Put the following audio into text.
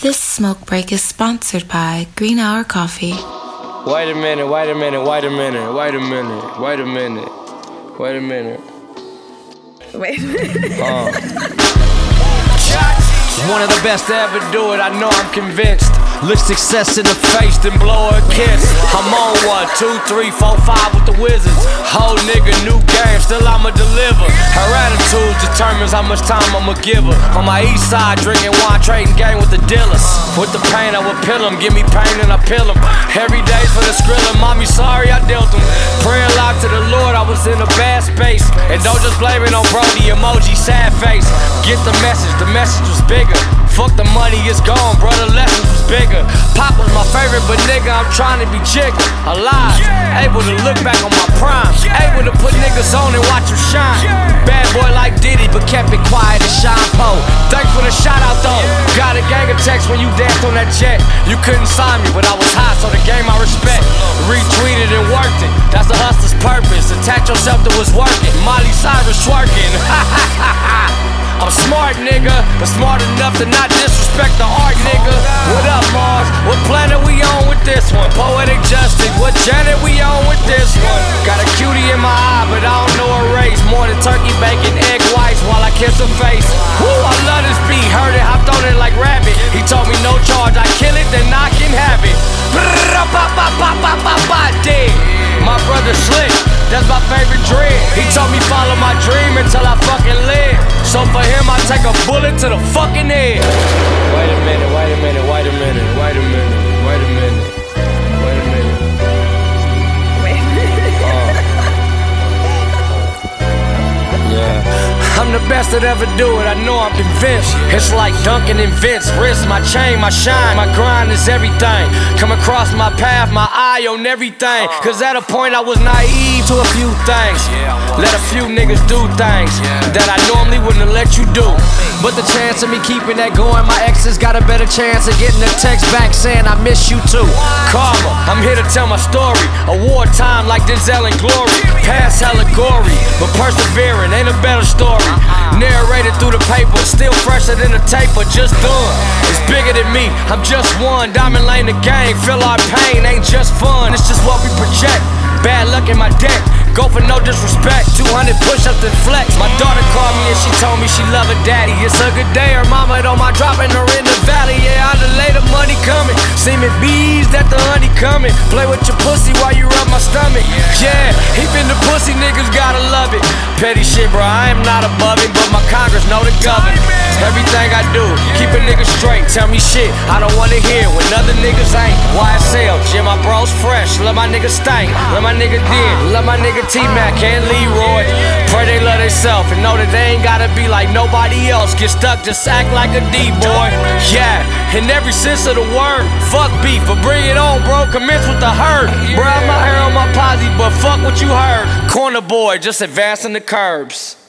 This smoke break is sponsored by Green Hour Coffee. Wait a minute, wait a minute, wait a minute, wait a minute, wait a minute, wait a minute. Wait a minute. One of the best to ever do it, I know I'm convinced. Look success in the face, then blow her a kiss. I'm on 1, 2, 3, 4, 5 with the Wizards. Whole nigga, new game, still I'ma deliver. Her attitude determines how much time I'ma give her. On my east side, drinking wine, trading game with the dealers. With the pain, I would pill him, give me pain and I pill him. Every day's for the skrillin', mommy sorry I dealt him. Praying loud to the Lord, I was in a bad space. And don't just blame it on Brody, emoji, sad face. Get the message was bigger. Fuck the money, it's gone, bro, the lessons was bigger. Pop was my favorite, but nigga, I'm trying to be jigger. Alive, able to look back on my prime. Able to put niggas on and watch them shine. Bad boy like Diddy, but kept it quiet and shine po. Thanks for the shout out though. Got a gang of texts when you danced on that jet. You couldn't sign me, but I was hot, so the game I respect. Retweeted and worked it, that's the hustler's purpose. Attach yourself to what's working. Miley Cyrus twerking. I'm smart, nigga, but smart enough to not disrespect the art, nigga. What up, Mars? What planet we on with this one? Poetic justice, what Janet we on with this one? Got a cutie in my eye, but I don't know her race. More than turkey bacon, egg whites while I kiss her face. Woo, I love this beat, heard it, hopped on it like rabbit. He told me no charge, I kill it, then I can have it. Dead. My brother Slick, that's my favorite dread. He told me follow my dream until I fucking live. So for him, I take a bullet to the fucking head. Wait a minute, wait a minute, wait a minute, wait a minute, wait a minute, wait a minute. Wait a minute. Yeah. I'm the best that ever do it, I know I'm convinced. It's like Duncan and Vince, wrist, my chain, my shine. My grind is everything. Come across my path, my eye on everything. Cause at a point I was naive to a few things. Let a few niggas do things that I normally wouldn't have let you do. But the chance of me keeping that going, my exes got a better chance of getting a text back saying I miss you too. Karma, I'm here to tell my story. A wartime like Denzel and Glory. Past allegory, but persevering ain't a better story. Narrated through the paper, still fresher than a taper, just done. It's bigger than me, I'm just one. Diamond Lane the game, feel our pain, ain't just fun. It's just what we project. Bad luck in my deck. Go for no disrespect, 200 push-ups and flex. My daughter called me and she told me she love her daddy. It's a good day, her mama don't mind dropping her in the valley. Yeah, I delay the money coming. Seeming bees that the honey coming. Play with your pussy while you rub my stomach. Yeah, even the pussy niggas gotta love it. Petty shit, bro, I am not above it, but my Congress know the government. Everything I do, keep a nigga straight. Tell me shit I don't wanna hear when other niggas ain't. YSL, yeah, my bros fresh. Love my nigga stank, love my nigga dead, love my nigga T-Mac and Leroy. Pray they love themselves and know that they ain't gotta be like nobody else. Get stuck, just act like a D-boy. Yeah, in every sense of the word. Fuck beef, but bring it on, bro. Commence with the herd. Bro, I'm out here on my posse, but fuck what you heard. Corner boy, just advancing the curbs.